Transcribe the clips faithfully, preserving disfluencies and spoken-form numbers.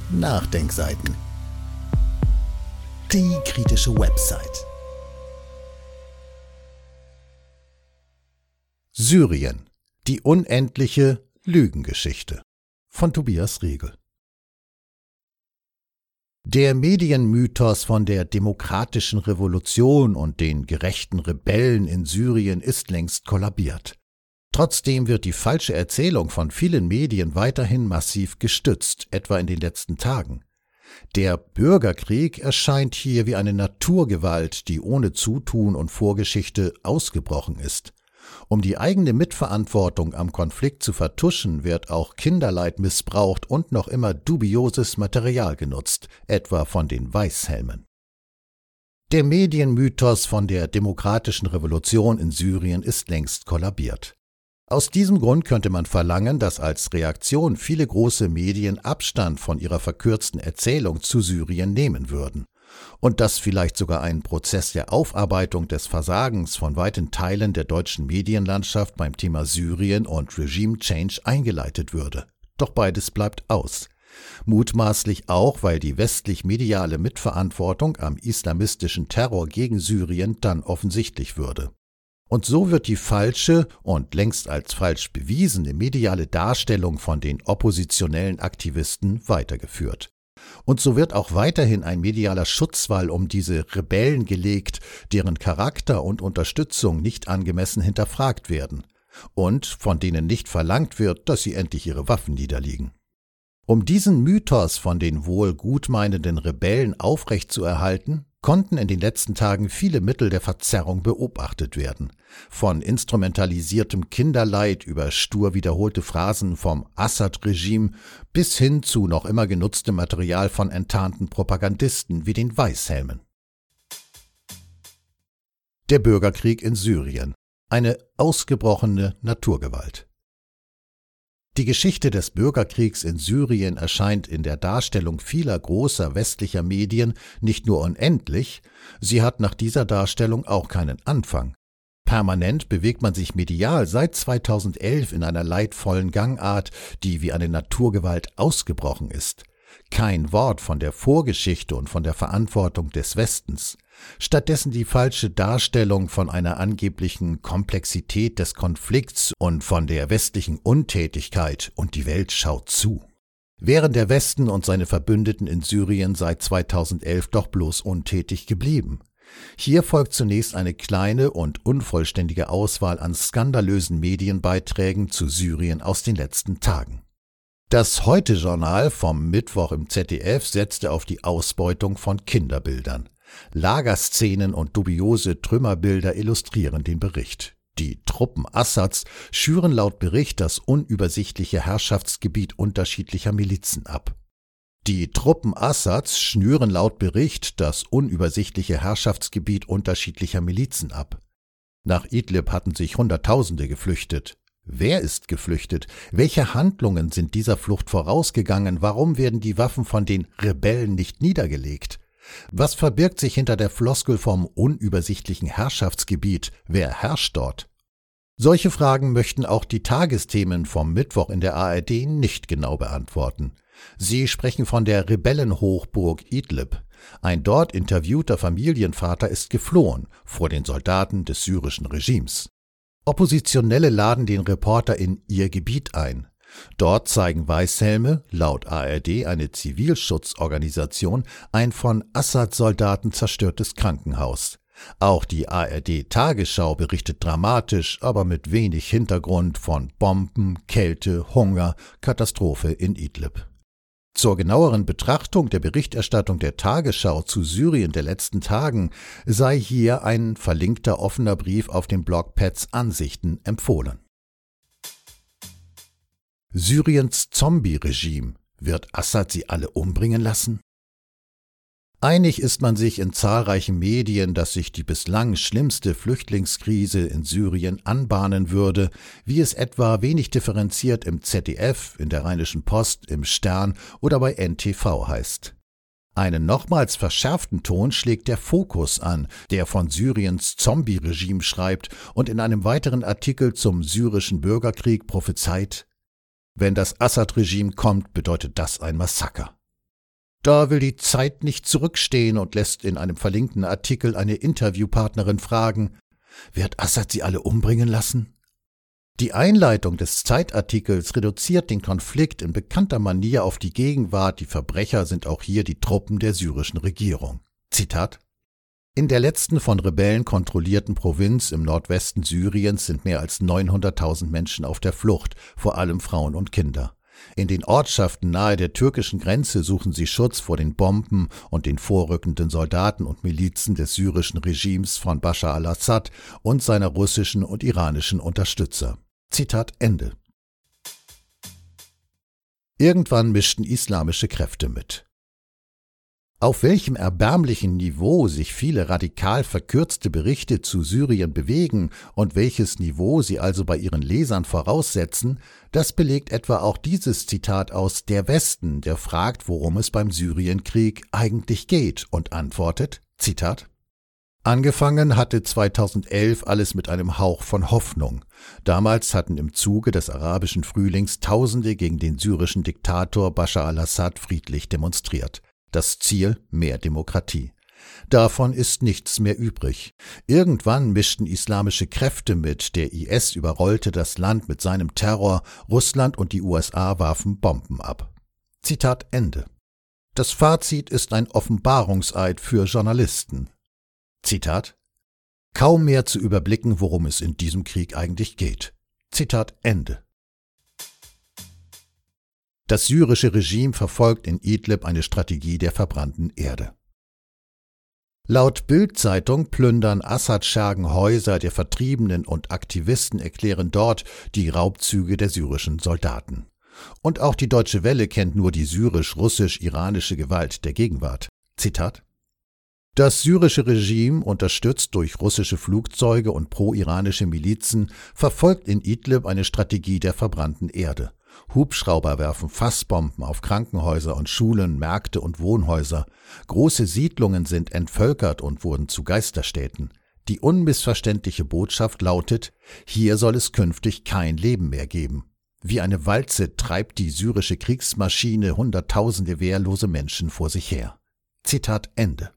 Nachdenkseiten. Die kritische Website. Syrien. Die unendliche Lügengeschichte von Tobias Regel. Der Medienmythos von der demokratischen Revolution und den gerechten Rebellen in Syrien ist längst kollabiert. Trotzdem wird die falsche Erzählung von vielen Medien weiterhin massiv gestützt, etwa in den letzten Tagen. Der Bürgerkrieg erscheint hier wie eine Naturgewalt, die ohne Zutun und Vorgeschichte ausgebrochen ist. Um die eigene Mitverantwortung am Konflikt zu vertuschen, wird auch Kinderleid missbraucht und noch immer dubioses Material genutzt, etwa von den Weißhelmen. Der Medienmythos von der demokratischen Revolution in Syrien ist längst kollabiert. Aus diesem Grund könnte man verlangen, dass als Reaktion viele große Medien Abstand von ihrer verkürzten Erzählung zu Syrien nehmen würden. Und dass vielleicht sogar ein Prozess der Aufarbeitung des Versagens von weiten Teilen der deutschen Medienlandschaft beim Thema Syrien und Regime Change eingeleitet würde. Doch beides bleibt aus. Mutmaßlich auch, weil die westlich-mediale Mitverantwortung am islamistischen Terror gegen Syrien dann offensichtlich würde. Und so wird die falsche und längst als falsch bewiesene mediale Darstellung von den oppositionellen Aktivisten weitergeführt. Und so wird auch weiterhin ein medialer Schutzwall um diese Rebellen gelegt, deren Charakter und Unterstützung nicht angemessen hinterfragt werden und von denen nicht verlangt wird, dass sie endlich ihre Waffen niederlegen. Um diesen Mythos von den wohl gutmeinenden Rebellen aufrechtzuerhalten, konnten in den letzten Tagen viele Mittel der Verzerrung beobachtet werden. Von instrumentalisiertem Kinderleid über stur wiederholte Phrasen vom Assad-Regime bis hin zu noch immer genutztem Material von enttarnten Propagandisten wie den Weißhelmen. Der Bürgerkrieg in Syrien. Eine ausgebrochene Naturgewalt. Die Geschichte des Bürgerkriegs in Syrien erscheint in der Darstellung vieler großer westlicher Medien nicht nur unendlich, sie hat nach dieser Darstellung auch keinen Anfang. Permanent bewegt man sich medial seit zweitausendelf in einer leidvollen Gangart, die wie eine Naturgewalt ausgebrochen ist. Kein Wort von der Vorgeschichte und von der Verantwortung des Westens. Stattdessen die falsche Darstellung von einer angeblichen Komplexität des Konflikts und von der westlichen Untätigkeit und die Welt schaut zu. Wären der Westen und seine Verbündeten in Syrien seit zweitausendelf doch bloß untätig geblieben. Hier folgt zunächst eine kleine und unvollständige Auswahl an skandalösen Medienbeiträgen zu Syrien aus den letzten Tagen. Das Heute-Journal vom Mittwoch im Z D F setzte auf die Ausbeutung von Kinderbildern. Lagerszenen und dubiose Trümmerbilder illustrieren den Bericht. Die Truppen Assads schüren laut Bericht das unübersichtliche Herrschaftsgebiet unterschiedlicher Milizen ab. Die Truppen Assads schnüren laut Bericht das unübersichtliche Herrschaftsgebiet unterschiedlicher Milizen ab. Nach Idlib hatten sich Hunderttausende geflüchtet. Wer ist geflüchtet? Welche Handlungen sind dieser Flucht vorausgegangen? Warum werden die Waffen von den Rebellen nicht niedergelegt? Was verbirgt sich hinter der Floskel vom unübersichtlichen Herrschaftsgebiet? Wer herrscht dort? Solche Fragen möchten auch die Tagesthemen vom Mittwoch in der A R D nicht genau beantworten. Sie sprechen von der Rebellenhochburg Idlib. Ein dort interviewter Familienvater ist geflohen vor den Soldaten des syrischen Regimes. Oppositionelle laden den Reporter in ihr Gebiet ein. Dort zeigen Weißhelme, laut A R D eine Zivilschutzorganisation, ein von Assad-Soldaten zerstörtes Krankenhaus. Auch die A R D-Tagesschau berichtet dramatisch, aber mit wenig Hintergrund von Bomben, Kälte, Hunger, Katastrophe in Idlib. Zur genaueren Betrachtung der Berichterstattung der Tagesschau zu Syrien der letzten Tagen sei hier ein verlinkter offener Brief auf dem Blog Pets Ansichten empfohlen. Syriens Zombie-Regime. Wird Assad sie alle umbringen lassen? Einig ist man sich in zahlreichen Medien, dass sich die bislang schlimmste Flüchtlingskrise in Syrien anbahnen würde, wie es etwa wenig differenziert im Z D F, in der Rheinischen Post, im Stern oder bei N T V heißt. Einen nochmals verschärften Ton schlägt der Fokus an, der von Syriens Zombie-Regime schreibt und in einem weiteren Artikel zum syrischen Bürgerkrieg prophezeit: Wenn das Assad-Regime kommt, bedeutet das ein Massaker. Da will die Zeit nicht zurückstehen und lässt in einem verlinkten Artikel eine Interviewpartnerin fragen: Wird Assad sie alle umbringen lassen? Die Einleitung des Zeitartikels reduziert den Konflikt in bekannter Manier auf die Gegenwart, die Verbrecher sind auch hier die Truppen der syrischen Regierung. Zitat: In der letzten von Rebellen kontrollierten Provinz im Nordwesten Syriens sind mehr als neunhunderttausend Menschen auf der Flucht, vor allem Frauen und Kinder. In den Ortschaften nahe der türkischen Grenze suchen sie Schutz vor den Bomben und den vorrückenden Soldaten und Milizen des syrischen Regimes von Bashar al-Assad und seiner russischen und iranischen Unterstützer. Zitat Ende. Irgendwann mischten islamische Kräfte mit. Auf welchem erbärmlichen Niveau sich viele radikal verkürzte Berichte zu Syrien bewegen und welches Niveau sie also bei ihren Lesern voraussetzen, das belegt etwa auch dieses Zitat aus Der Westen, der fragt, worum es beim Syrienkrieg eigentlich geht und antwortet, Zitat: Angefangen hatte zweitausendelf alles mit einem Hauch von Hoffnung. Damals hatten im Zuge des arabischen Frühlings Tausende gegen den syrischen Diktator Bashar al-Assad friedlich demonstriert. Das Ziel: mehr Demokratie. Davon ist nichts mehr übrig. Irgendwann mischten islamische Kräfte mit, der I S überrollte das Land mit seinem Terror, Russland und die U S A warfen Bomben ab. Zitat Ende. Das Fazit ist ein Offenbarungseid für Journalisten. Zitat: Kaum mehr zu überblicken, worum es in diesem Krieg eigentlich geht. Zitat Ende. Das syrische Regime verfolgt in Idlib eine Strategie der verbrannten Erde. Laut Bild-Zeitung plündern Assad-Schergen Häuser der Vertriebenen und Aktivisten erklären dort die Raubzüge der syrischen Soldaten. Und auch die Deutsche Welle kennt nur die syrisch-russisch-iranische Gewalt der Gegenwart. Zitat: Das syrische Regime, unterstützt durch russische Flugzeuge und pro-iranische Milizen, verfolgt in Idlib eine Strategie der verbrannten Erde. Hubschrauber werfen Fassbomben auf Krankenhäuser und Schulen, Märkte und Wohnhäuser. Große Siedlungen sind entvölkert und wurden zu Geisterstädten. Die unmissverständliche Botschaft lautet: Hier soll es künftig kein Leben mehr geben. Wie eine Walze treibt die syrische Kriegsmaschine hunderttausende wehrlose Menschen vor sich her. Zitat Ende.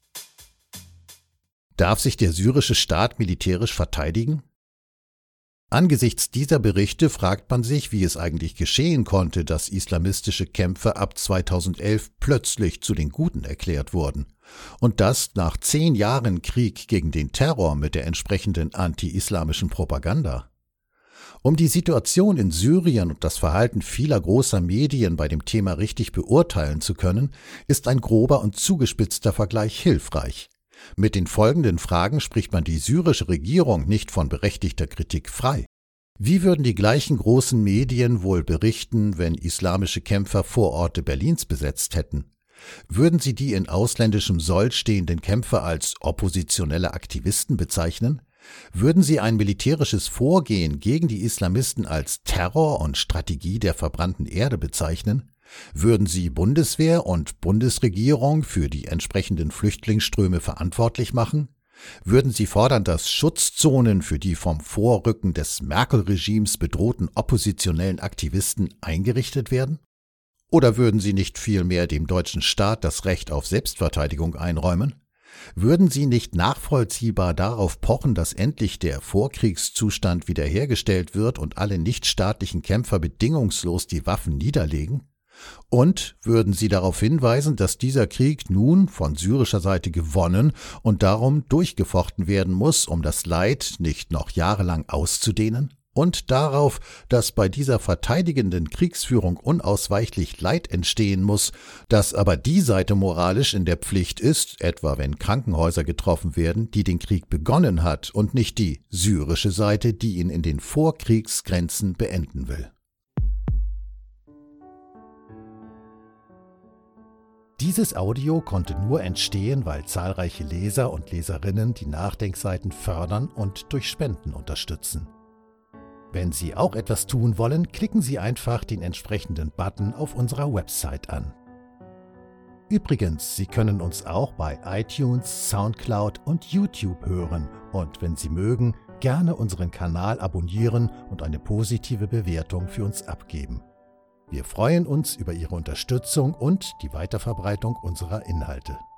Darf sich der syrische Staat militärisch verteidigen? Angesichts dieser Berichte fragt man sich, wie es eigentlich geschehen konnte, dass islamistische Kämpfer ab zweitausendelf plötzlich zu den Guten erklärt wurden. Und das nach zehn Jahren Krieg gegen den Terror mit der entsprechenden anti-islamischen Propaganda. Um die Situation in Syrien und das Verhalten vieler großer Medien bei dem Thema richtig beurteilen zu können, ist ein grober und zugespitzter Vergleich hilfreich. Mit den folgenden Fragen spricht man die syrische Regierung nicht von berechtigter Kritik frei. Wie würden die gleichen großen Medien wohl berichten, wenn islamische Kämpfer Vororte Berlins besetzt hätten? Würden sie die in ausländischem Soll stehenden Kämpfer als oppositionelle Aktivisten bezeichnen? Würden sie ein militärisches Vorgehen gegen die Islamisten als Terror und Strategie der verbrannten Erde bezeichnen? Würden sie Bundeswehr und Bundesregierung für die entsprechenden Flüchtlingsströme verantwortlich machen? Würden sie fordern, dass Schutzzonen für die vom Vorrücken des Merkel-Regimes bedrohten oppositionellen Aktivisten eingerichtet werden? Oder würden sie nicht vielmehr dem deutschen Staat das Recht auf Selbstverteidigung einräumen? Würden sie nicht nachvollziehbar darauf pochen, dass endlich der Vorkriegszustand wiederhergestellt wird und alle nichtstaatlichen Kämpfer bedingungslos die Waffen niederlegen? Und würden sie darauf hinweisen, dass dieser Krieg nun von syrischer Seite gewonnen und darum durchgefochten werden muss, um das Leid nicht noch jahrelang auszudehnen? Und darauf, dass bei dieser verteidigenden Kriegsführung unausweichlich Leid entstehen muss, dass aber die Seite moralisch in der Pflicht ist, etwa wenn Krankenhäuser getroffen werden, die den Krieg begonnen hat, und nicht die syrische Seite, die ihn in den Vorkriegsgrenzen beenden will. Dieses Audio konnte nur entstehen, weil zahlreiche Leser und Leserinnen die Nachdenkseiten fördern und durch Spenden unterstützen. Wenn Sie auch etwas tun wollen, klicken Sie einfach den entsprechenden Button auf unserer Website an. Übrigens, Sie können uns auch bei iTunes, Soundcloud und YouTube hören und wenn Sie mögen, gerne unseren Kanal abonnieren und eine positive Bewertung für uns abgeben. Wir freuen uns über Ihre Unterstützung und die Weiterverbreitung unserer Inhalte.